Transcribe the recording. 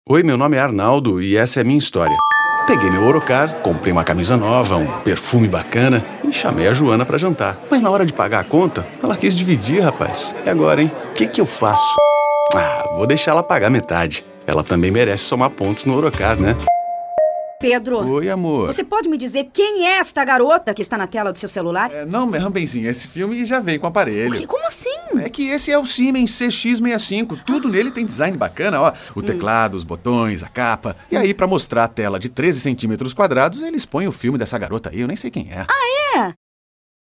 Oi, meu nome é Arnaldo e essa é a minha história. Peguei meu Orocar, comprei uma camisa nova, um perfume bacana e chamei a Joana pra jantar. Mas na hora de pagar a conta, ela quis dividir, rapaz. E agora, hein? O que eu faço? Vou deixar ela pagar metade. Ela também merece somar pontos no Orocar, né? Pedro. Oi, amor. Você pode me dizer quem é esta garota que está na tela do seu celular? Não, benzinho, esse filme já veio com aparelho. Como assim? É que esse é o Siemens CX65. Tudo nele tem design bacana, ó. O teclado, os botões, a capa. E aí, pra mostrar a tela de 13 centímetros quadrados, eles põem o filme dessa garota aí. Eu nem sei quem é. É?